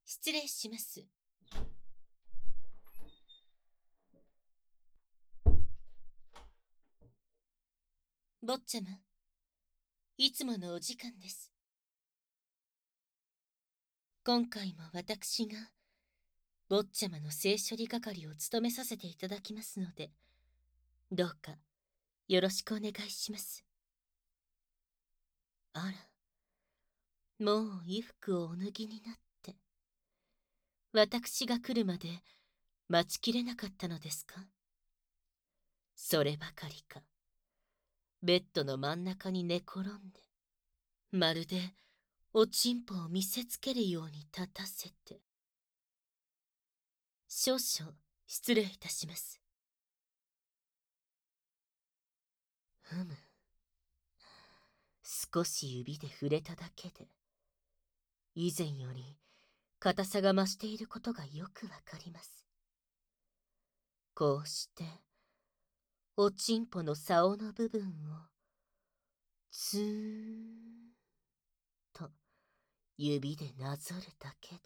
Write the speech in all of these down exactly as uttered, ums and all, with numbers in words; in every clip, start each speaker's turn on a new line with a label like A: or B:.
A: 失礼します。坊ちゃま、いつものお時間です。今回も私が、坊ちゃまの性処理係を務めさせていただきますので、どうかよろしくお願いします。あら、もう衣服をお脱ぎになって、私が来るまで待ちきれなかったのですか？そればかりか、ベッドの真ん中に寝転んで、まるでおちんぽを見せつけるように立たせて。少々失礼いたします。ふむ。少し指で触れただけで、以前より硬さが増していることがよくわかります。こうして、おちんぽの竿の部分を、つーんと指でなぞるだけで、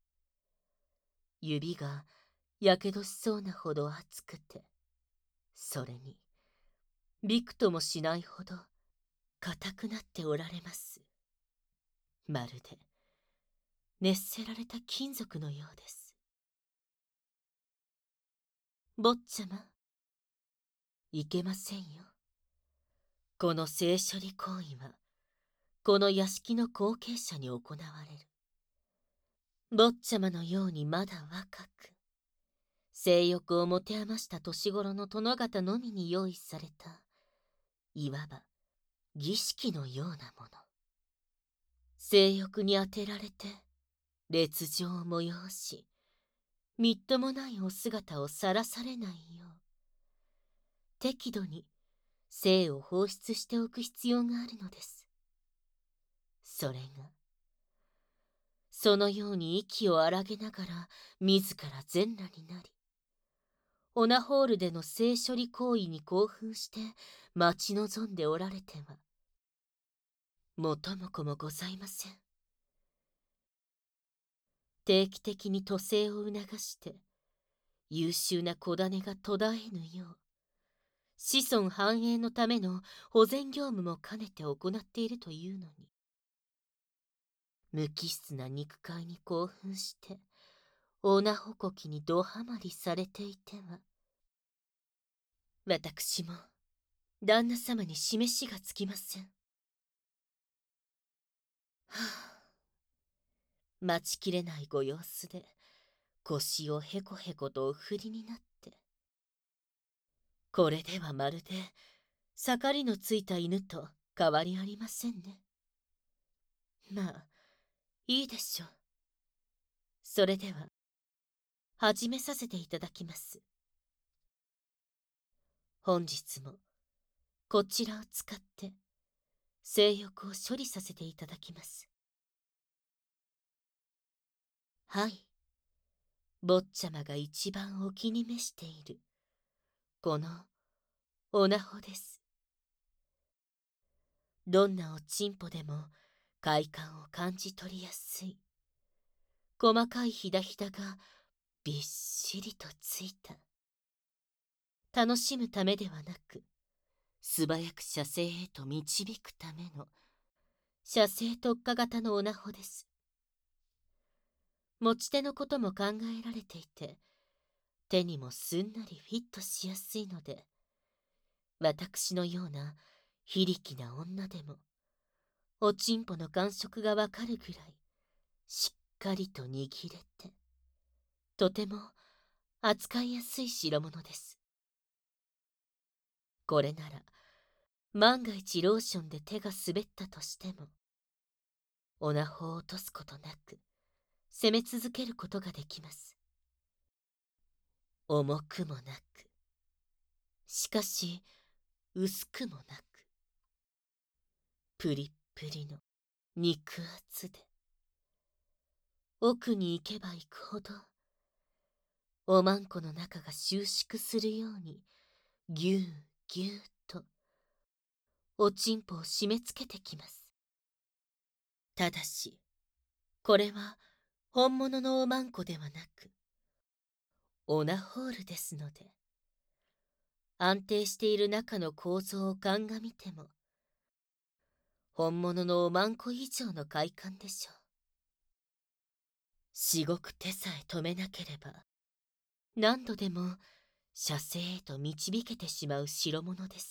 A: 指がやけどしそうなほど熱くて、それに、びくともしないほど硬くなっておられます。まるで、熱せられた金属のようです。坊ちゃま、いけませんよ。この性処理行為は、この屋敷の後継者に行われる。坊ちゃまのようにまだ若く、性欲を持て余した年頃の殿方のみに用意された、いわば儀式のようなもの。性欲に当てられて、烈状を催し、みっともないお姿をさらされないよう、適度に性を放出しておく必要があるのです。それが、そのように息を荒げながら自ら全裸になり、オナホールでの性処理行為に興奮して待ち望んでおられては、元も子もございません。定期的に都政を促して、優秀な子種が途絶えぬよう、子孫繁栄のための保全業務も兼ねて行っているというのに、無機質な肉塊に興奮して、オナホコキにどハマりされていては、私も旦那様に示しがつきません。はあ、待ちきれないご様子で腰をへこへことお振りになって、これではまるで盛りのついた犬と変わりありませんね。まあ、いいでしょう。それでは、始めさせていただきます。本日も、こちらを使って、性欲を処理させていただきます。はい。坊ちゃまが一番お気に召している、この、おなほです。どんなおちんぽでも、快感を感じ取りやすい。細かいひだひだが、びっしりとついた。楽しむためではなく、素早く射精へと導くための、射精特化型のおなほです。持ち手のことも考えられていて、手にもすんなりフィットしやすいので、私のような非力な女でも、おちんぽの感触がわかるぐらい、しっかりと握れて、とても扱いやすい代物です。これなら、万が一ローションで手が滑ったとしても、おなほを落とすことなく、攻め続けることができます。重くもなく、しかし、薄くもなく、プリップリの肉厚で、奥に行けば行くほど、おまんこの中が収縮するように、ぎゅうぎゅうと、おちんぽを締め付けてきます。ただし、これは本物のおまんこではなく、オナホールですので、安定している中の構造を鑑みても、本物のおまんこ以上の快感でしょう。しごく手さえ止めなければ、何度でも射精へと導けてしまう代物です。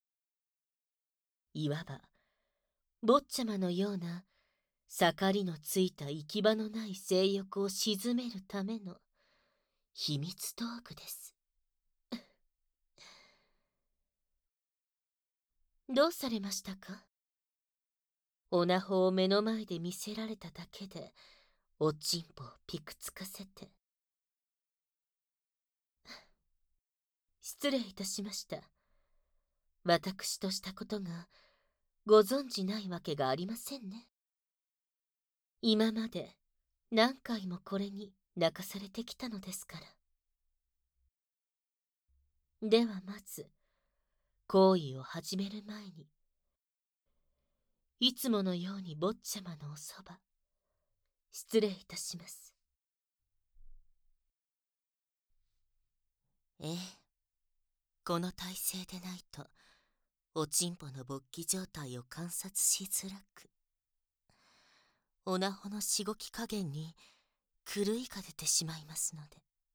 A: いわば、坊ちゃまのような、盛りのついた行き場のない性欲を鎮めるための秘密道具です。どうされましたか？オナホを目の前で見せられただけで、おちんぽをピクつかせて。失礼いたしました。私としたことがご存じないわけがありませんね。今まで何回もこれに泣かされてきたのですから。ではまず、行為を始める前に、いつものように坊ちゃまのおそば、失礼いたします。ええ、この体勢でないと、おちんぽの勃起状態を観察しづらく、おなほのしごき加減に狂いが出てしまいますので、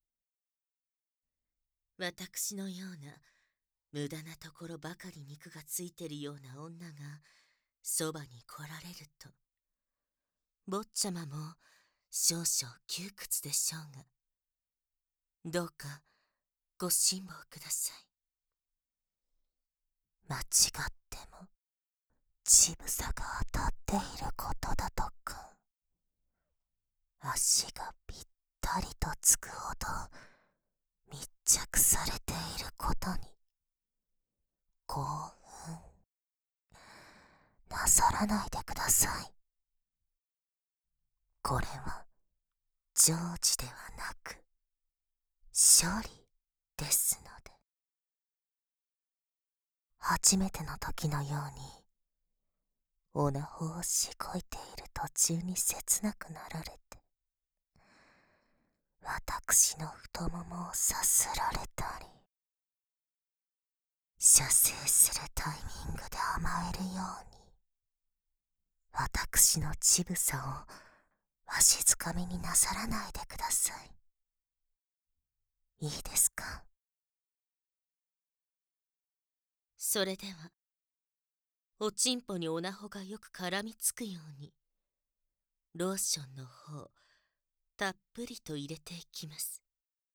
A: 私のような無駄なところばかり肉がついてるような女がそばに来られると、坊ちゃまも少々窮屈でしょうが、どうかご辛抱ください。間違っても乳房が当たっていることだとか、足がぴったりとつくほど密着されていることに興奮なさらないでください。これは常時ではなく処理ですので。初めての時のようにおなほをしごいている途中に切なくなられて、私の太ももをさすられたり、射精するタイミングで甘えるように、私の乳房をわしづかみになさらないでください。いいですか？それでは、おちんぽにおなほがよく絡みつくように、ローションの方、たっぷりと入れていきます。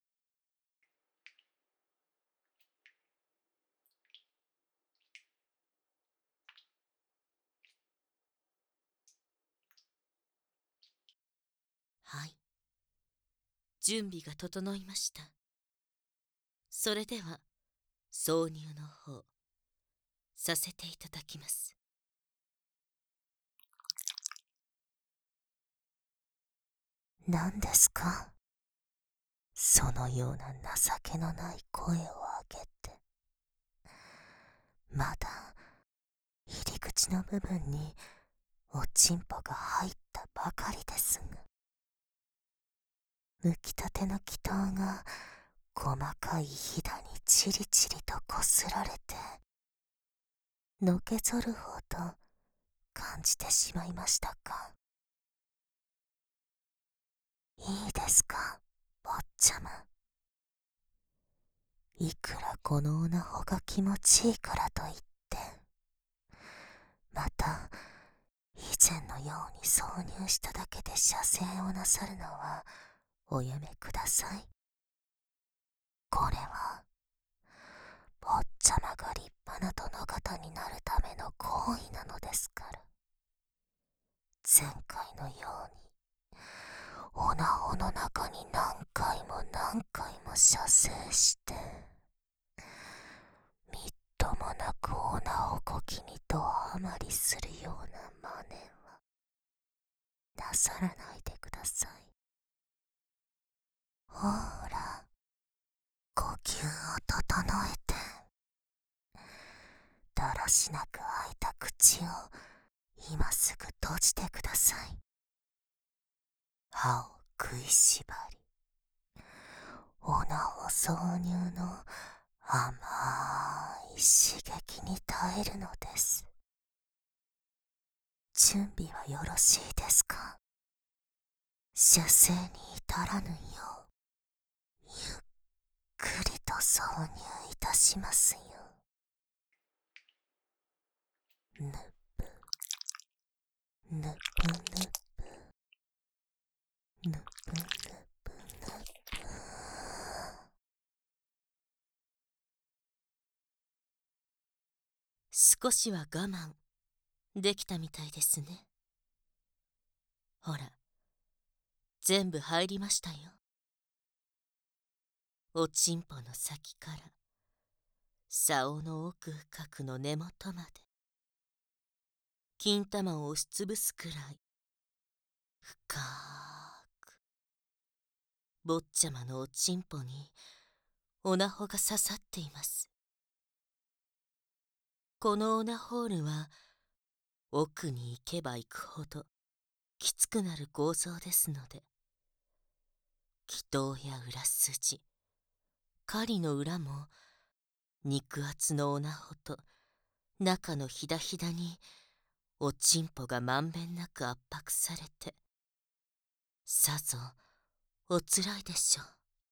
A: はい。準備が整いました。それでは、挿入の方、させていただきます。何ですか？そのような情けのない声を上げて。まだ入り口の部分におちんぽが入ったばかりですが、むきたての気筒が細かいひだにチリチリとこすられて、のけぞるほど感じてしまいましたか？いいですか、坊ちゃま。いくらこのおなほが気持ちいいからといって、また以前のように挿入しただけで射精をなさるのはおやめください。これは坊ちゃまが立派な殿方になるための行為なのですから。前回のようにおなほの中に何回も何回も射精してみっともなくおなほこきにドハマりするような真似はなさらないでください。ほら、呼吸を整えて、だらしなく開いた口を今すぐ閉じてください。
B: 歯を食いしばり、おなほ挿入の甘い刺激に耐えるのです。準備はよろしいですか？射精に至らぬよう、ゆっくりと挿入いたしますよ。ぬぷ、ぬぷぬぷ、ぬぷぬぷぬぷ。
A: 少しは我慢できたみたいですね。ほら、全部入りましたよ。おちんぽの先から竿の奥深くの根元まで、金玉を押しつぶすくらい深く、坊ちゃまのおちんぽにオナホが刺さっています。このオナホールは奥に行けば行くほどきつくなる構造ですので、気筒や裏筋、針の裏も肉厚のオナホと中のひだひだにおちんぽがまんべんなく圧迫されて、さぞおつらいでしょう。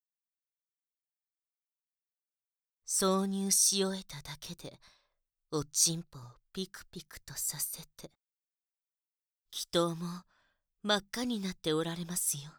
A: 挿入し終えただけでおちんぽをピクピクとさせて、気筒も真っ赤になっておられますよ。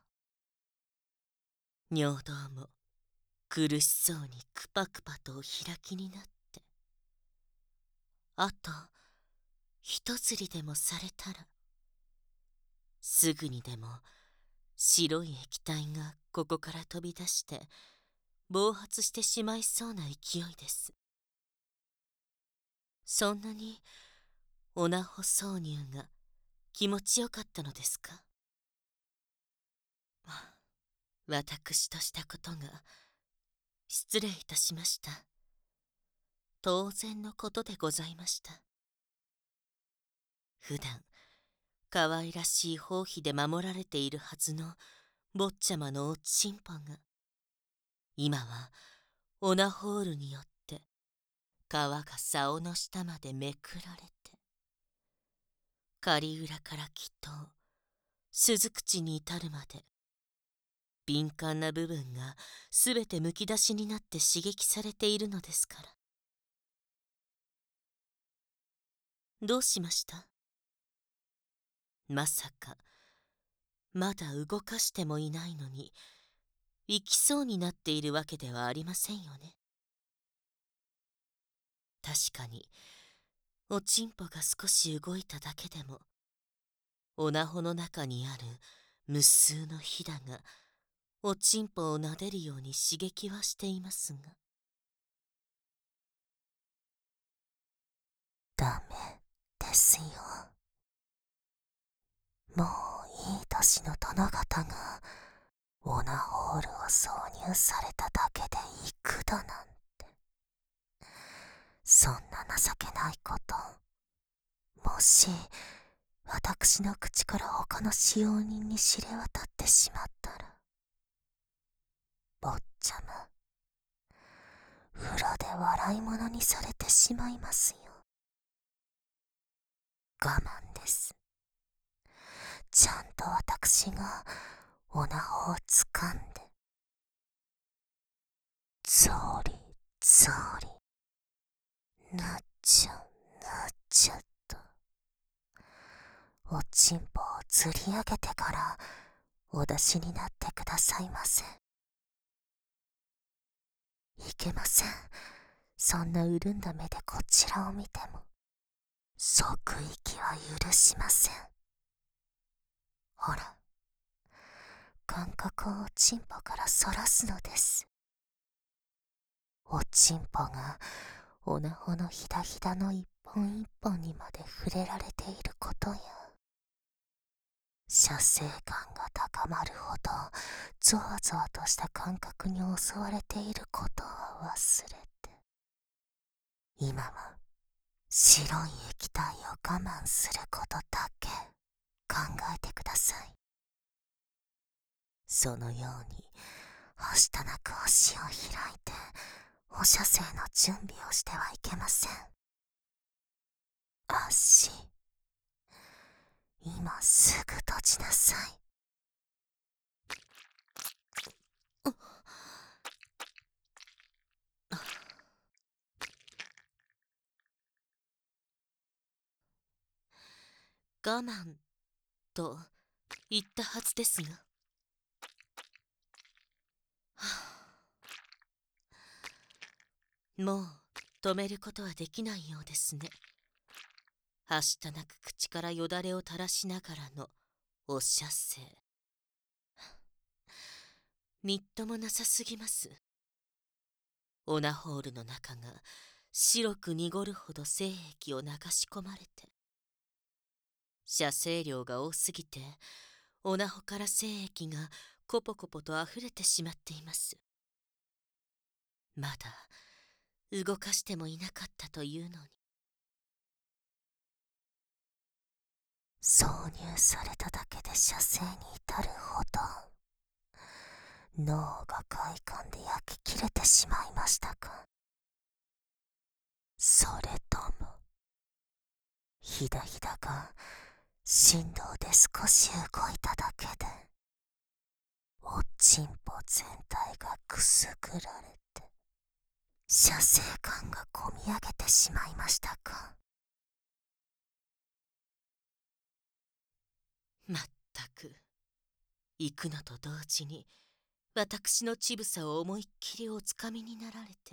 A: 尿道も苦しそうにクパクパとお開きになって、あと一釣りでもされたら、すぐにでも白い液体がここから飛び出して暴発してしまいそうな勢いです。そんなにオナホ挿入が気持ちよかったのですか？私としたことが失礼いたしました。当然のことでございました。普段可愛らしい包皮で守られているはずの坊ちゃまのおちんぽが、今はオナホールによって皮が竿の下までめくられて、狩裏から気筒、鈴口に至るまで敏感な部分がすべてむき出しになって刺激されているのですから。どうしました？まさかまだ動かしてもいないのに行きそうになっているわけではありませんよね。確かにおちんぽが少し動いただけでも、おなほの中にある無数のひだがおちんぽをなでるように刺激はしていますが。
B: ダメですよ。もういい年の殿方がオナホールを挿入されただけで幾度なんて、そんな情けないこと、もし私の口から他の使用人に知れ渡ってしまったら、坊ちゃま、裏で笑い者にされてしまいますよ。我慢です。ちゃんと私がオナホをつかんで、ゾリゾリ、ぬちゅぬちゅと、おちんぽを釣り上げてからお出しになってくださいませ。いけません。そんな潤んだ目でこちらを見ても即息は許しません。ほら、感覚をおちんぽからそらすのです。おちんぽがおなほのひだひだの一本一本にまで触れられていることや、射精感が高まるほどゾワゾワとした感覚に襲われていることは忘れて、今は白い液体を我慢することだけ考えてください。 そのようにはしたなく足を開いてお射精の準備をしてはいけません。足、今すぐ閉じなさい。
A: 我慢と言ったはずですが、はあ、もう止めることはできないようですね。はしたなく口からよだれを垂らしながらのお射精。みっともなさすぎます。オナホールの中が白く濁るほど精液を流し込まれて、射精量が多すぎてオナホから精液がコポコポとあふれてしまっています。まだ動かしてもいなかったというのに。
B: 挿入されただけで射精に至るほど脳が快感で焼き切れてしまいましたか。それともひだひだが振動で少し動いただけでおちんぽ全体がくすぐられて射精感がこみ上げてしまいましたか。
A: まったく、行くのと同時に私の乳房を思いっきりおつかみになられて。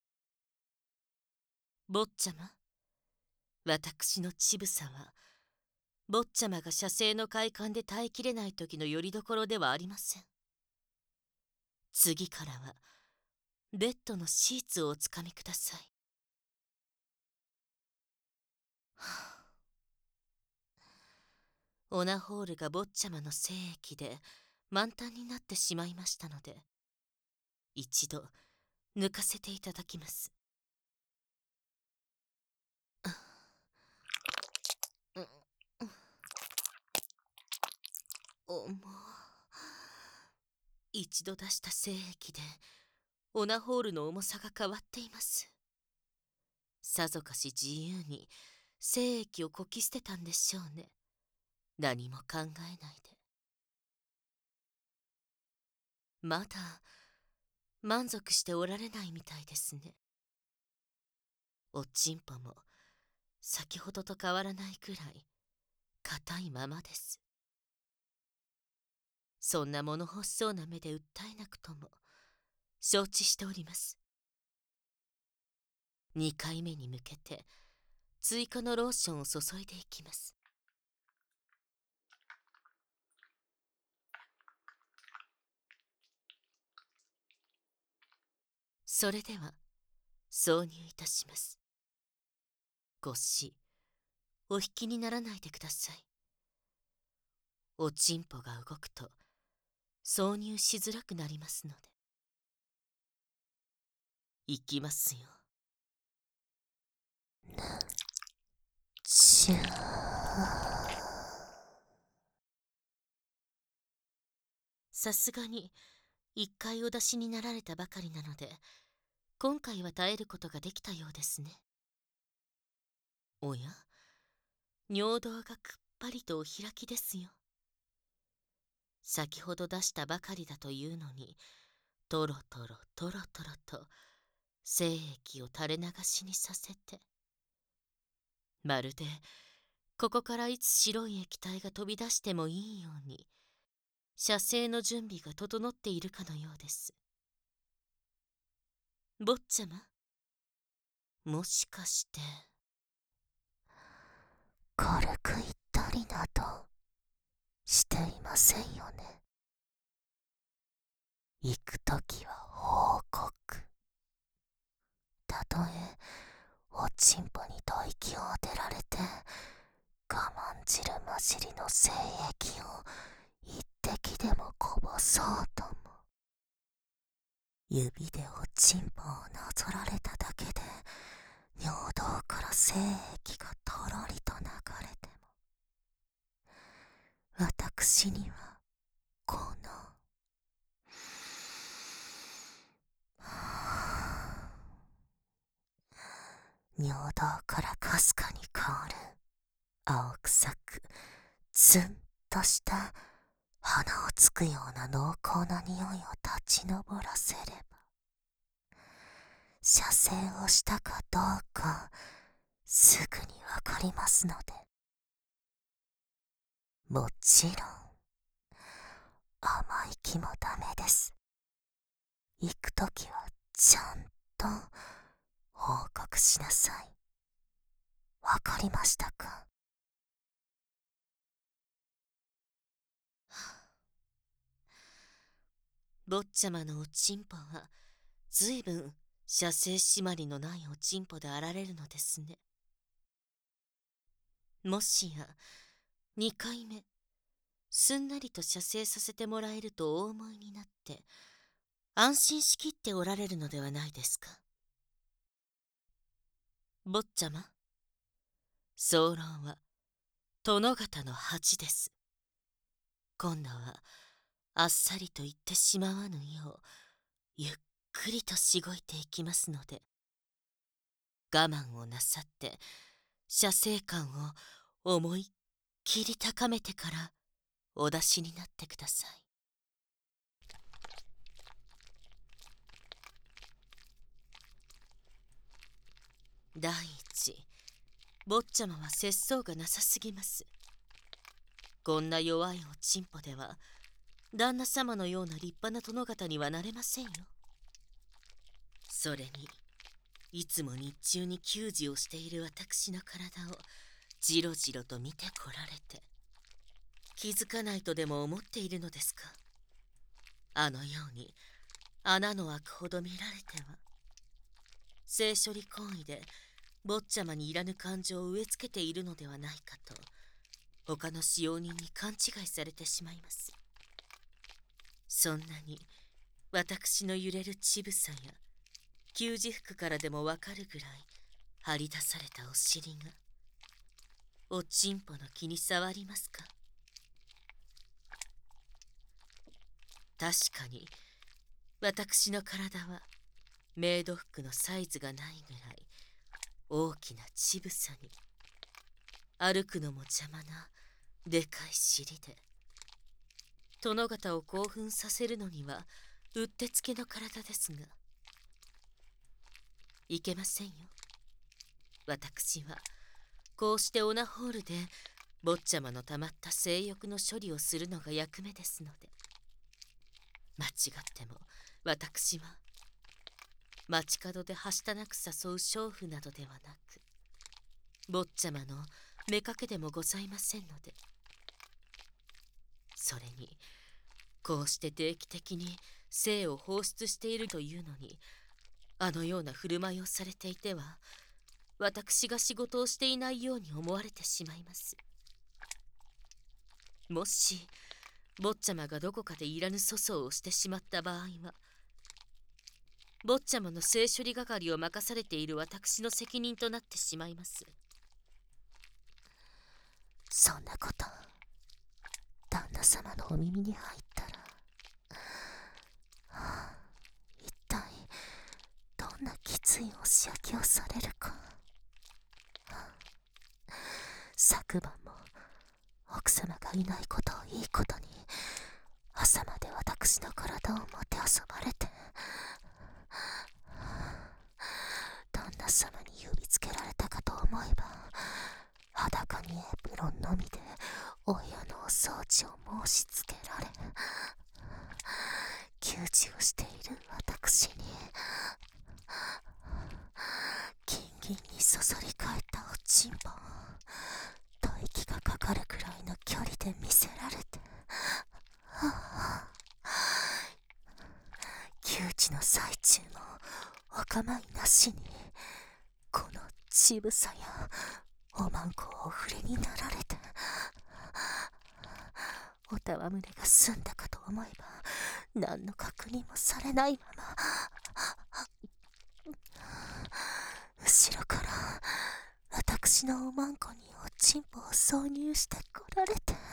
A: 坊ちゃま、私の乳房は坊ちゃまが射精の快感で耐えきれない時の拠り所ではありません。次からはベッドのシーツをおつかみください。はあ、オナホールが坊ちゃまの精液で満タンになってしまいましたので、一度抜かせていただきます。おも一度出した精液でオナホールの重さが変わっています。さぞかし自由に精液をこき捨てたんでしょうね。何も考えないで。まだ満足しておられないみたいですね。おちんぽも先ほどと変わらないくらい硬いままです。そんな物欲しそうな目で訴えなくとも承知しております。にかいめに向けて追加のローションを注いでいきます。それでは挿入いたします。ごしお引きにならないでください。おちんぽが動くと挿入しづらくなりますので。いきますよ。
B: シュー。
A: さすがに一回お出しになられたばかりなので、今回は耐えることができたようですね。おや、尿道がくっぱりとお開きですよ。先ほど出したばかりだというのに、トロトロトロトロと精液を垂れ流しにさせて、まるでここからいつ白い液体が飛び出してもいいように射精の準備が整っているかのようです。坊ちゃま、もしかして
B: 軽く言ったりなどしていませんよね。行くときは報告。たとえおちんぽに吐息を当てられて我慢汁混じりの精液を一滴でもこぼそうとも、指でおちんぽをなぞられただけで尿道から精液がとろりと流れても、私にはこの尿道からかすかに香る青臭くツンとした鼻をつくような濃厚な匂いを立ち上らせれば、射精をしたかどうかすぐにわかりますので。もちろん甘い気もダメです。行くときはちゃんと報告しなさい。わかりましたか？
A: 坊ちゃまのおちんぽはずいぶん射精締まりのないおちんぽであられるのですね。もしやにかいめすんなりと射精させてもらえるとお思いになって安心しきっておられるのではないですか。坊ちゃま、総論は殿方の恥です。今度はあっさりと言ってしまわぬようゆっくりとしごいていきますので、我慢をなさって射精感を思いっきり高めてからお出しになってください。第一、坊ちゃまは節操がなさすぎます。こんな弱いおちんぽでは旦那様のような立派な殿方にはなれませんよ。それにいつも日中に給仕をしている私の体をじろじろと見てこられて、気づかないとでも思っているのですか。あのように穴の開くほど見られては、性処理行為で坊ちゃまにいらぬ感情を植え付けているのではないかと他の使用人に勘違いされてしまいます。そんなに私の揺れる乳房や給仕服からでもわかるぐらい張り出されたお尻がおちんぽの気に障りますか。確かに私の体はメイド服のサイズがないぐらい大きな乳房に、歩くのも邪魔なでかい尻で、殿方を興奮させるのにはうってつけの体ですが、いけませんよ。私はこうしてオナホールで坊ちゃまのたまった性欲の処理をするのが役目ですので、間違っても私は街角ではしたなく誘う娼婦などではなく、坊ちゃまの妾でもございませんので。それにこうして定期的に性を放出しているというのに、あのような振る舞いをされていては私が仕事をしていないように思われてしまいます。もし坊ちゃまがどこかでいらぬ粗相をしてしまった場合は、坊ちゃまの性処理係を任されている私の責任となってしまいます。
B: そんなこと旦那様のお耳に入ったら、はあ、一体どんなきついお仕置きをされるか。はあ、昨晩も奥様がいないことをいいことに朝まで私の体をもてあそばれて、旦那様に指つけられたかと思えば、裸にエプロンのみでお部屋のお掃除を申し付けられ、給仕をしている私にギンギンにそそり返ったおちんぽを吐息がかかるくらいの距離で見せられて、はあ、給仕の最中もお構いなしにこの乳房やおまんこをお触れになられて、おたわむれが済んだかと思えば何の確認もされないまま、後ろから私のおまんこにおちんぽを挿入してこられて、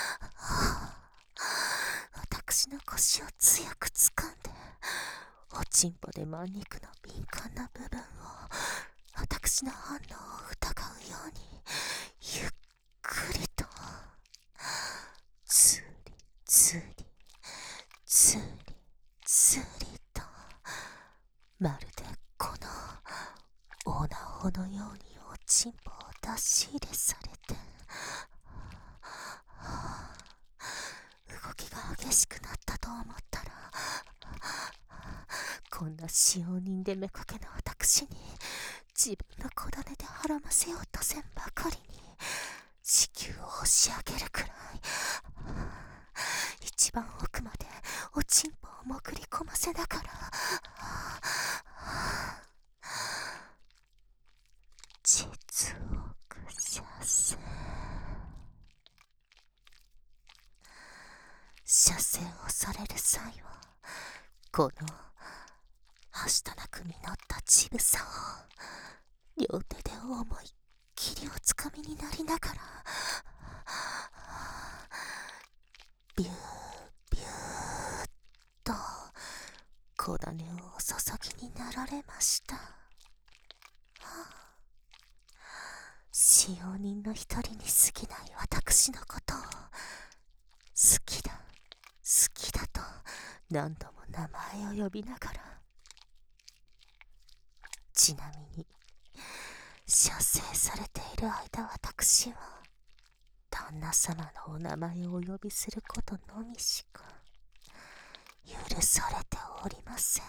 B: 私の腰を強く掴んでおちんぽで真ん肉の敏感な部分を私私の反応を疑うようにゆっくりとつりつりつりつりと、まるでこのオナホのようにおちんぽを出し入れされて、動きが激しくなったと思ったら、こんな使用人でめかけの私に自分の小種ではらませようとせんばかりに子宮を押し上げるくらい、一番奥までおちんぽを潜り込ませながら、実憶射精射精をされる際は、このはしたなく実った乳房を両手で思いっきりおつかみになりながら、ビュービューっと小種をお注ぎになられました。使用人の一人に過ぎない私のことを好きだ好きだと何度も名前を呼びながら、ちなみに射精されている間、私は旦那様のお名前をお呼びすることのみしか許されておりません。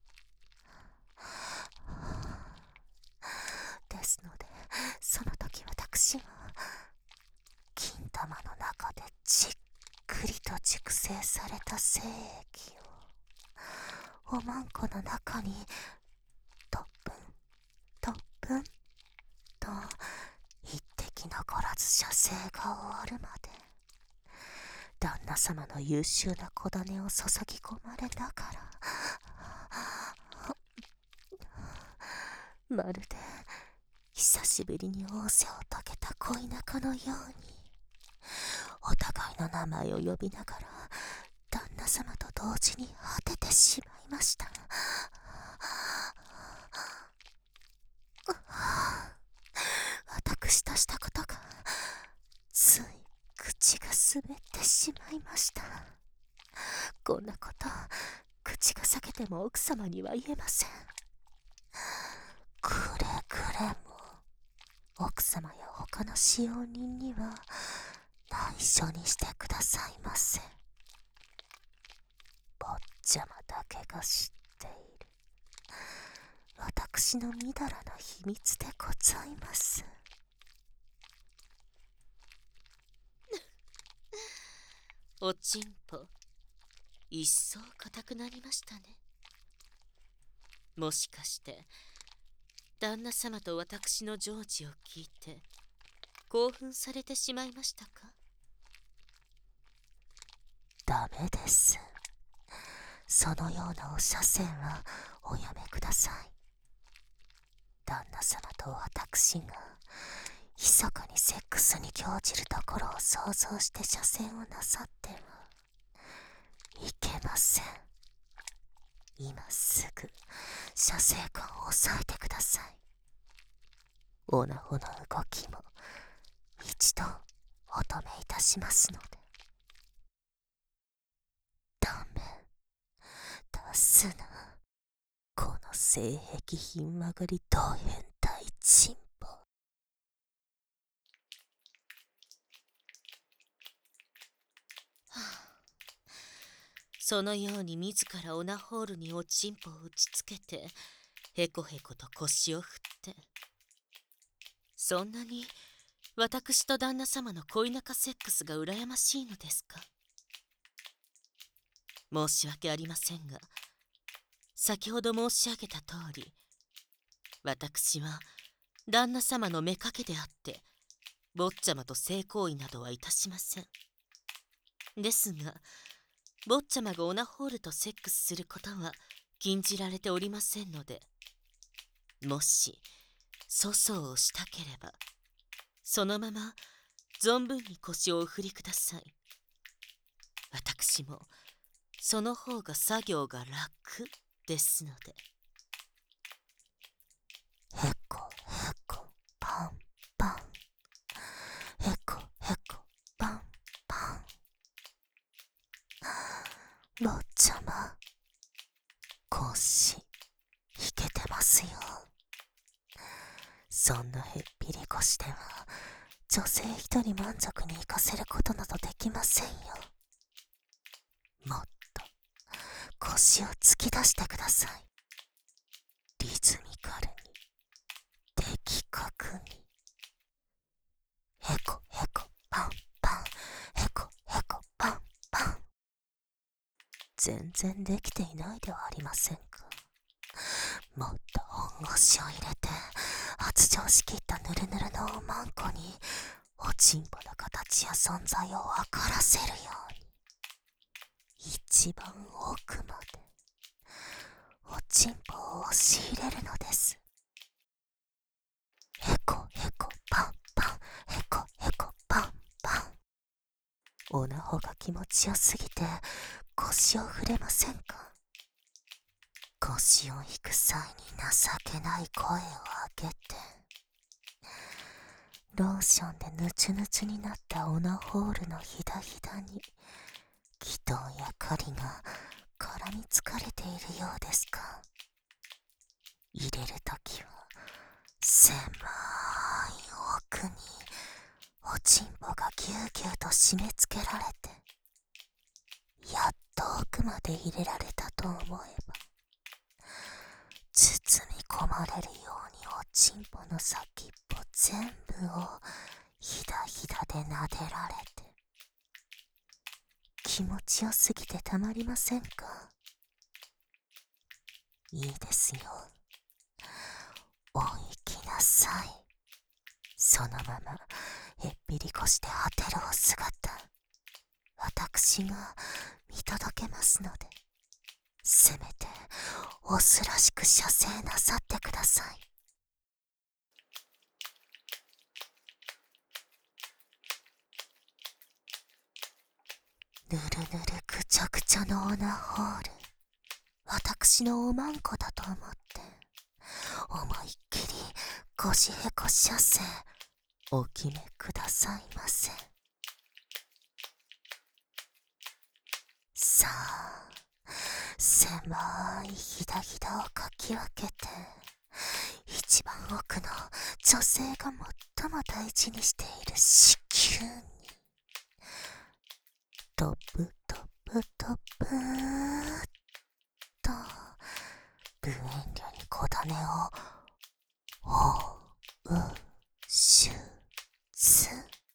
B: ですので、その時私は金玉の中でじっくりと熟成された精液をおまんこの中にとっぷんとっぷんと一滴残らず射精が終わるまで、旦那様の優秀な小種を注ぎ込まれながら、まるで久しぶりに仰せを遂げた恋仲のように、お互いの名前を呼びながら旦那様と同時に果ててしまいました。私としたことがつい口が滑ってしまいました。こんなこと口が裂けても奥様には言えません。くれぐれも奥様や他の使用人には内緒にしてくださいませ。坊ちゃまだけが知っている私のみだらな秘密でございます。
A: おちんぽ、一層硬くなりましたね。もしかして旦那様と私の常時を聞いて興奮されてしまいましたか？
B: ダメです。そのようなお射精はおやめください。旦那様と私が密かにセックスに興じるところを想像して射精をなさってはいけません。今すぐ射精管を押さえてください。オナホの動きも一度お止めいたしますので。ダメ出すな、この性癖ひん曲がりド変態チンポ。
A: そのように自らオナホールにおちんぽを打ちつけてへこへこと腰を振って、そんなに私と旦那様の恋仲セックスが羨ましいのですか？申し訳ありませんが、先ほど申し上げた通り、私は旦那様の妾であって坊ちゃまと性行為などはいたしません。ですが坊ちゃまがオナホールとセックスすることは禁じられておりませんので、もし粗相をしたければそのまま存分に腰をお振りください。私もその方が作業が楽ですので。
B: へこへ坊ちゃま、腰、引けてますよ。そんなへっぴり腰では、女性一人満足に生かせることなどできませんよ。もっと、腰を突き出してください。リズミカルに、的確に。へこへこパンパン、へこへこパンパン。全然できていないではありませんか。もっと本腰を入れて、発情しきったぬるぬるのおまんこに、おちんぽの形や存在を分からせるように、一番奥まで、おちんぽを押し入れるのです。へこへこパンパン、へこへこパンパン。おなほが気持ちよすぎて腰を触れませんか。腰を引く際に情けない声を上げて、ローションでぬちゅぬちゅになったオナホールのひだひだに気筒や針が絡みつかれているようですか。入れるときは狭い奥におちんぽがぎゅうぎゅうと締め付けられて、やっと奥まで入れられたと思えば、包み込まれるようにおちんぽの先っぽ全部をひだひだで撫でられて、気持ちよすぎてたまりませんか。いいですよ。お行きなさい。そのままへっぴり腰で果てるお姿、私が見届けますので、せめてオスらしく射精なさってください。ぬるぬるくちゃくちゃのオナホール、私のおまんこだと思って思いっきり腰へこ射精お決めくださいませ。さあ、狭いひだひだをかき分けて、一番奥の女性が最も大事にしている子宮に、トプトプトプーっと無遠慮に小種をおうしゅつ。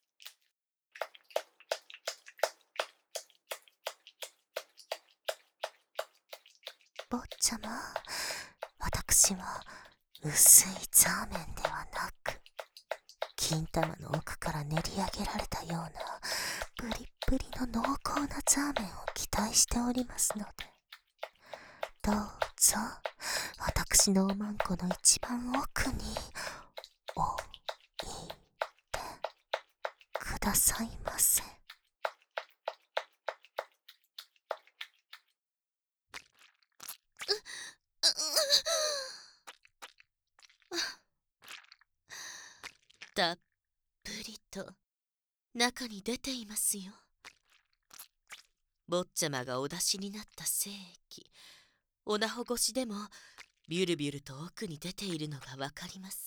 B: 坊ちゃま、私は薄いザーメンではなく、金玉の奥から練り上げられたようなプリップリの濃厚なザーメンを期待しておりますので、どうぞ私のおまんこの一番奥においでくださいませ。
A: たっぷりと中に出ていますよ。坊ちゃまがお出しになった精液、おなほ越しでもビュルビュルと奥に出ているのがわかります。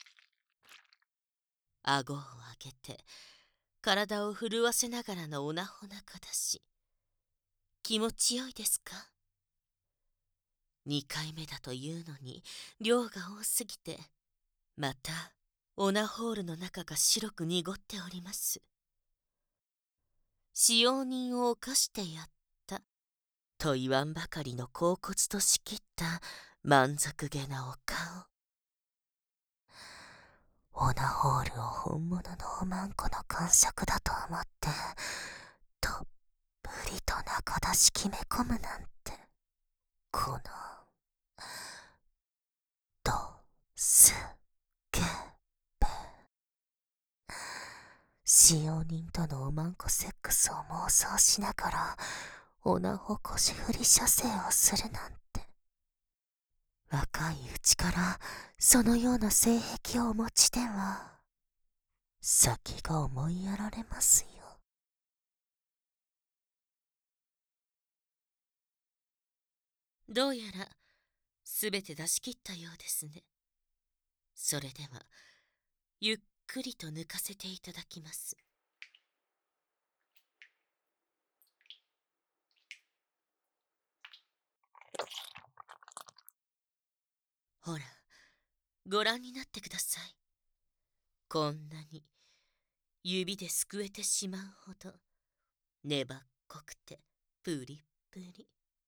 A: 顎を上げて体を震わせながらのおなほなかだし、気持ちよいですか。にかいめだというのに量が多すぎて、またオナホールの中が白く濁っております。使用人を犯してやったと言わんばかりの恍惚としきった満足げなお顔。
B: オナホールを本物のおまんこの感触だと思ってどっぷりと中出し決め込むなんて、このドスケベ。使用人とのおまんこセックスを妄想しながらオナホ腰振り射精をするなんて、若いうちからそのような性癖をお持ちでは先が思いやられますよ。
A: どうやらすべて出し切ったようですね。それではゆっくりと抜かせていただきます。ほら、ご覧になってください。こんなに指ですくえてしまうほど粘っこくてプリップリ。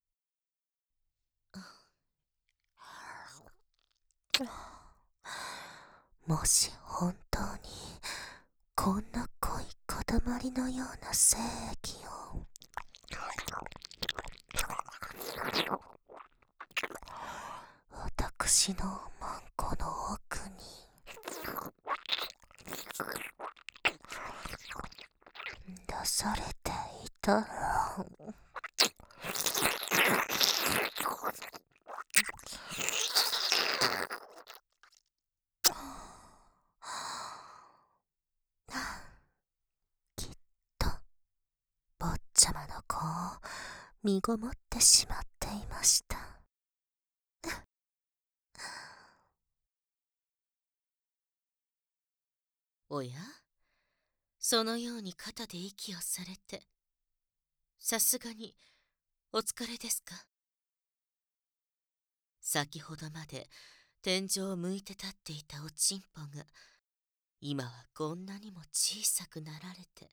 B: もし本当にこんな濃い塊のような精液を私のマンコの奥に出されていたら、きっと坊ちゃまの子を身ごもってしまっていました。
A: おや、そのように肩で息をされて、さすがにお疲れですか？先ほどまで天井を向いて立っていたおちんぽが、今はこんなにも小さくなられて。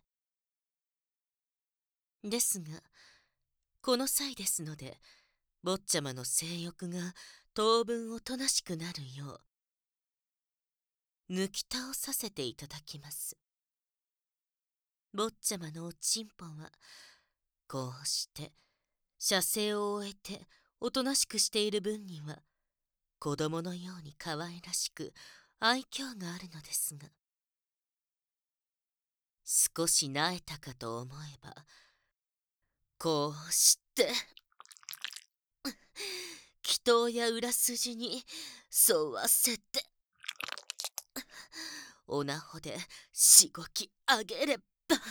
A: ですが、この際ですので、坊ちゃまの性欲が当分おとなしくなるよう、抜き倒させていただきます。坊ちゃまのおちんぽは、こうして、射精を終えておとなしくしている分には、子供のように可愛らしく愛嬌があるのですが、少し萎えたかと思えば、こうして気筒や裏筋に沿わせておなほでしごきあげれば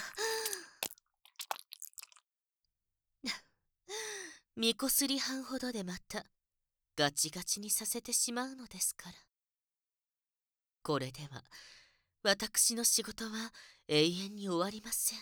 A: みこすり半ほどでまたガチガチにさせてしまうのですから。これでは私の仕事は永遠に終わりません。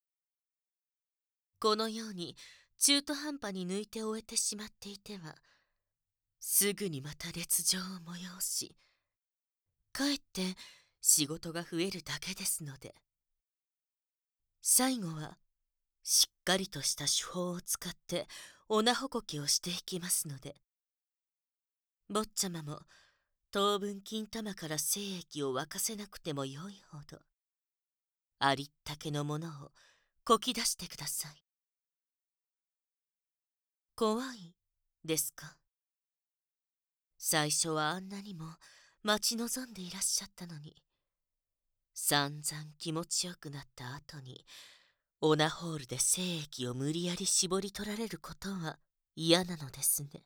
A: このように中途半端に抜いて終えてしまっていては、すぐにまた劣情を催し、かえって仕事が増えるだけですので、最後はしっかりとした手法を使って女ほこきをしていきますので、坊ちゃまも当分金玉から精液を沸かせなくてもよいほど、ありったけのものをこき出してください。怖いですか？最初はあんなにも待ち望んでいらっしゃったのに、散々気持ちよくなった後に、オナホールで精液を無理やり絞り取られることは嫌なのですね。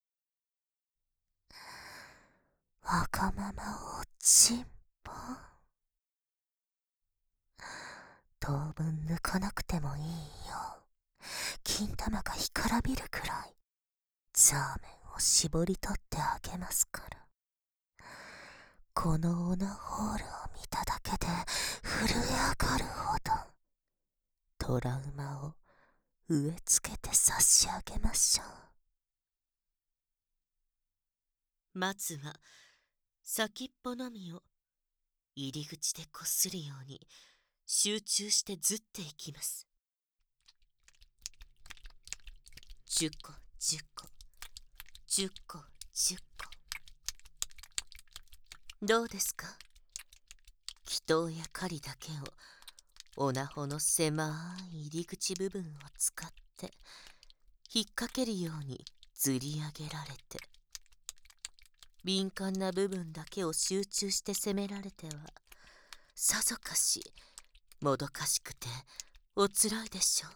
B: わがままおちんぽ。当分抜かなくてもいいよ。金玉が干からびるくらいザーメンを絞り取ってあげますから。このオナホールを見ただけで震え上がるほどトラウマを植え付けて差し上げましょう。
A: まずは先っぽのみを入り口でこするように集中してずっていきます。じゅっこじゅっこじゅっこじゅっこ。どうですか？気筒や針だけをオナホの狭い入り口部分を使って引っ掛けるようにずり上げられて、敏感な部分だけを集中して攻められては、さぞかしもどかしくておつらいでしょう。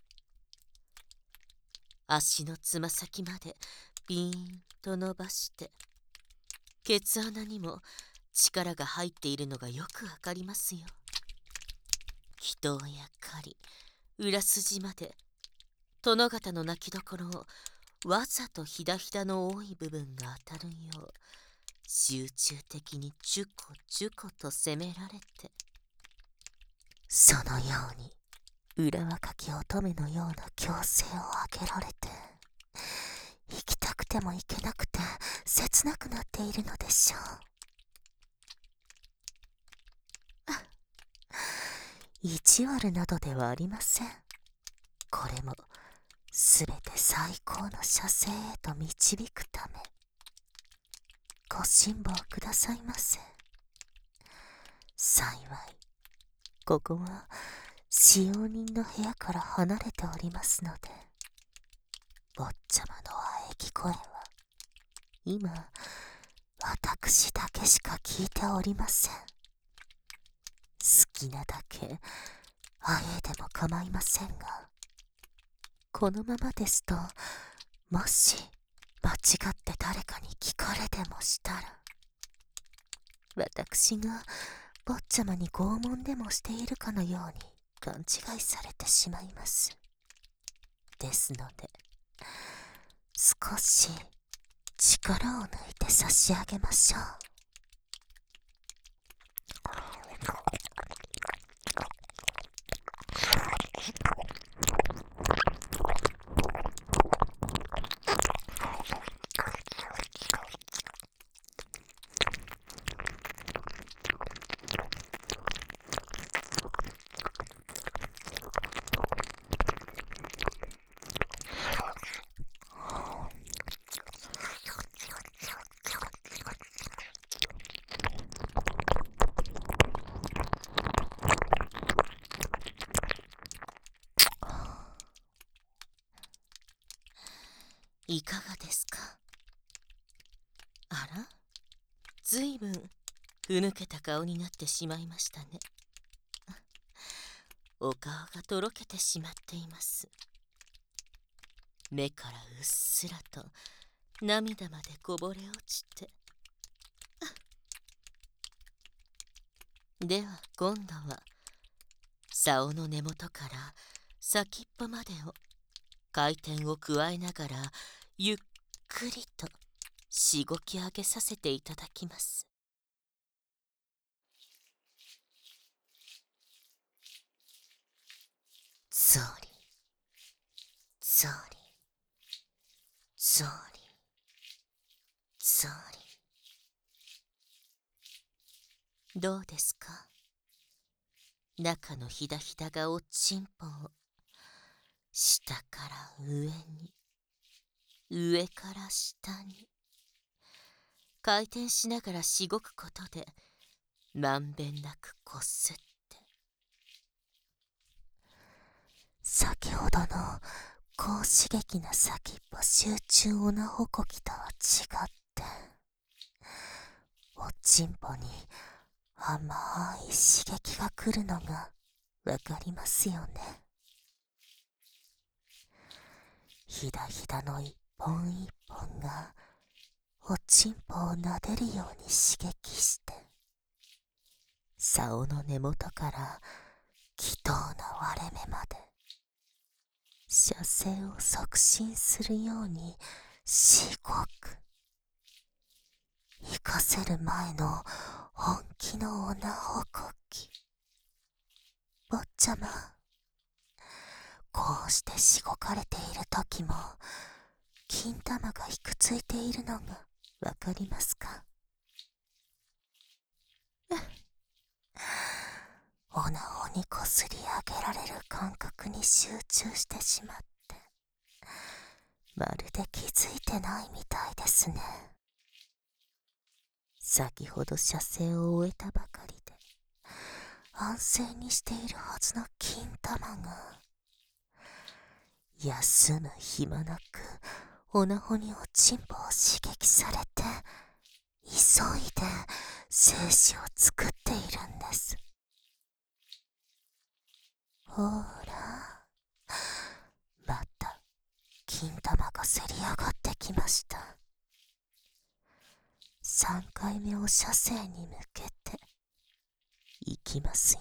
A: 足のつま先までビーンと伸ばして、ケツ穴にも力が入っているのがよくわかりますよ。気筒や針、裏筋まで殿方の泣きどころをわざとひだひだの多い部分が当たるよう集中的にちゅこちゅこと責められて、
B: そのように裏若き乙女のような強制を上げられて、行きたくても行けなくて切なくなっているのでしょう。意地悪などではありません。これもすべて最高の射精へと導くため。ご辛抱くださいませ。幸いここは使用人の部屋から離れておりますので、坊ちゃまの喘ぎ声は今私だけしか聞いておりません。好きなだけあえでも構いませんが、このままですと、もし間違って誰かに聞かれでもしたら、私が坊ちゃまに拷問でもしているかのように勘違いされてしまいます。ですので、少し力を抜いて差し上げましょう。
A: いかがですか。あら、ずいぶんふぬけた顔になってしまいましたね。お顔がとろけてしまっています。目からうっすらと涙までこぼれ落ちて。では今度は竿の根元から先っぽまでを回転を加えながらゆっくりとしごき上げさせていただきます。ゾリゾリゾリゾリ。どうですか。中のひだひだがおっちんぽを下から上に、上から下に回転しながらしごくことでまんべんなくこすって。
B: 先ほどの高刺激な先っぽ集中オナホコキとは違って、おちんぽに甘い刺激が来るのがわかりますよね。ひだひだの一本一本がおちんぽを撫でるように刺激して、竿の根元から気筒な割れ目まで射精を促進するようにしごく。生かせる前の本気のオナホコキ。坊ちゃま、こうしてしごかれている時も金玉がひくついているのがわかりますか。オナホにこすり上げられる感覚に集中してしまって、まるで気づいてないみたいですね。先ほど射精を終えたばかりで安静にしているはずの金玉が、休む暇なくオナホにおちんぽを刺激されて、急いで精子を作っているんです。ほら、また金玉がせり上がってきました。さんかいめを射精に向けていきますよ。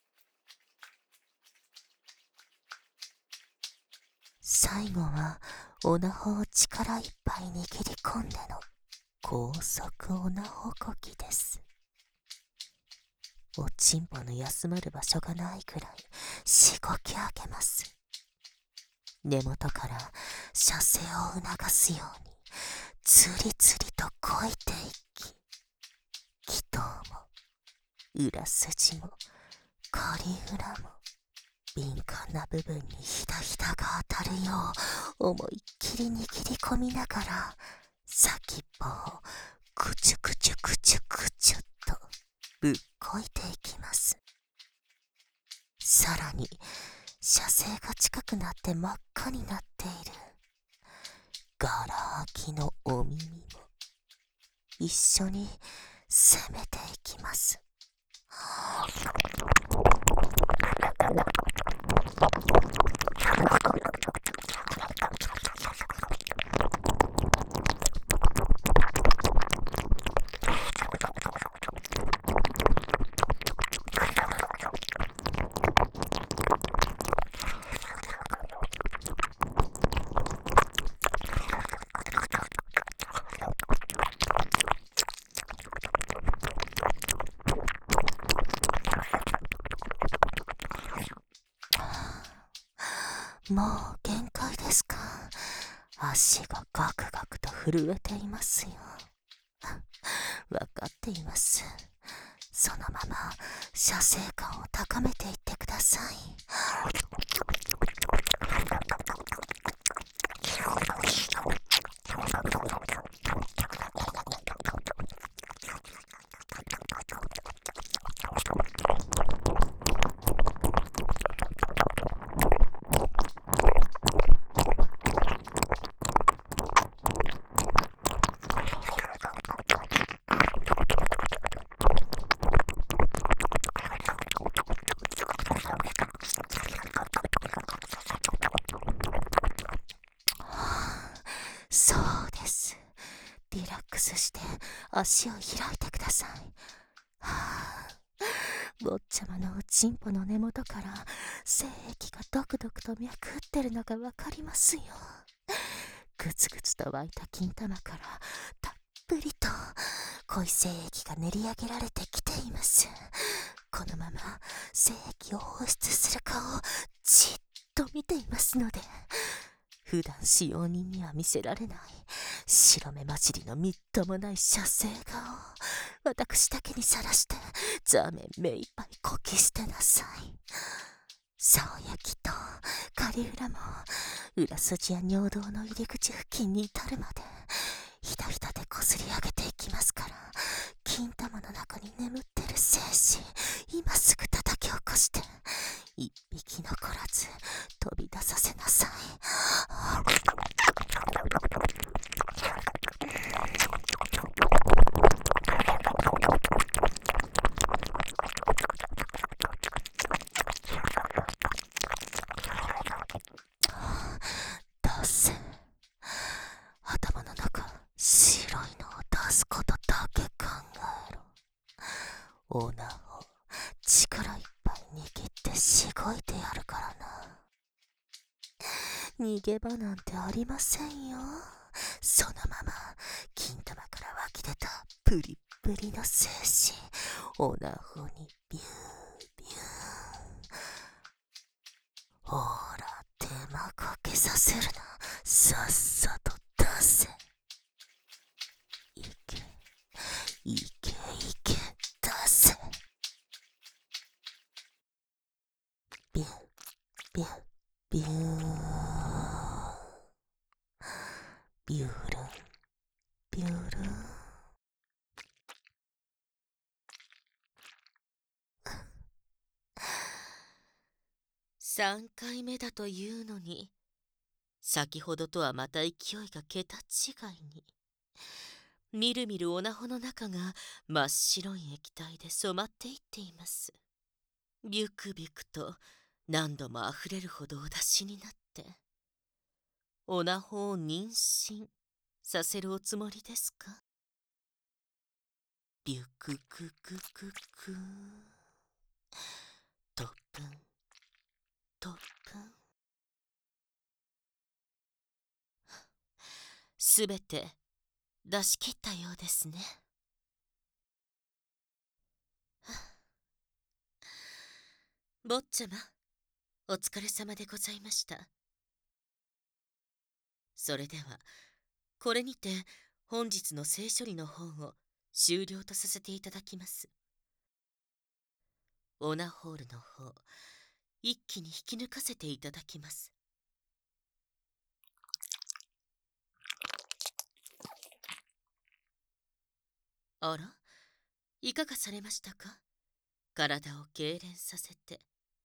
B: 最後はオナホを力いっぱい握り込んでの高速オナホこぎです。おちんぽの休まる場所がないくらいしごき上げます。根元から射精を促すようにつりつりとこいていき、気筒も裏筋もカリ裏も敏感な部分にひだひだが当たるよう思いっきり握り込みながら先っぽをくちゅくちゅくちゅくちゅっとぶっこいていきます。さらに射精が近くなって真っ赤になっているガラ空きのお耳も一緒に攻めていきます。もう限界ですか。足がガクガクと震えていますよ。わかっています。そのまま射精感を高めていってください。そうです。リラックスして足を開いてください。はあ、坊ちゃまのおちんぽの根元から精液がドクドクと脈打ってるのがわかりますよ。グツグツと湧いた金玉からたっぷりと濃い精液が練り上げられてきています。このまま精液を放出する顔をじっと見ていますので、普段使用人には見せられない白目混じりのみっともない射精顔を私だけにさらして座面目いっぱいこき捨てなさい。竿焼きとカリウラも裏筋や尿道の入り口付近に至るまでひたひたでこすり上げていきますから、金玉の中に眠ってる精子今すぐ叩き起こして一匹残らず飛び出させなさい。出せ。頭の中白いのを出すことだけ考えろ。オナホ力いっぱい握ってしごいてやるからな。逃げ場なんてありませんよ。そのまま金玉から湧き出たプリップリの精子オナホにビュービュー。ほら手間かけさせるな。さっさと出せ。いけいけいけ出せ。ビュービュービュービュールンビュールン。
A: 三回目だというのに、先ほどとはまた勢いが桁違いに。みるみるオナホの中が真っ白い液体で染まっていっています。ビュクビュクと何度もあふれるほどお出しになって、オナホを妊娠させるおつもりですか？ビュクククククトップントップン。 すべて出し切ったようですね。坊ちゃま、お疲れ様でございました。それでは、これにて本日の性処理の方を終了とさせていただきます。オナホールの方、一気に引き抜かせていただきます。あら、いかがされましたか？体を痙攣させて。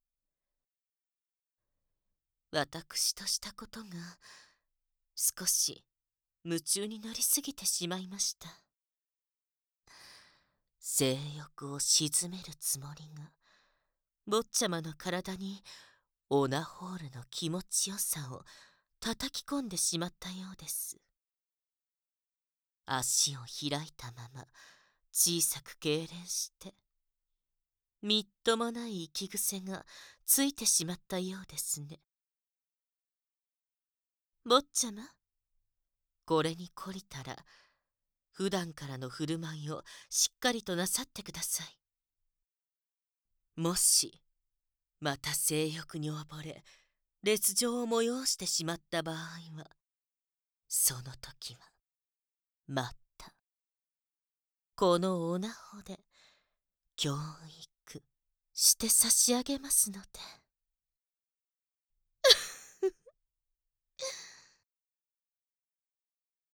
A: 私としたことが、少し夢中になりすぎてしまいました。性欲を鎮めるつもりが、坊ちゃまの体にオナホールの気持ちよさを叩き込んでしまったようです。足を開いたまま小さく痙攣して、みっともない息癖がついてしまったようですね。坊ちゃま、これに懲りたら、普段からの振る舞いをしっかりとなさってください。もし、また性欲に溺れ、劣情を催してしまった場合は、その時は、また、このおなほで、教育して差し上げますので。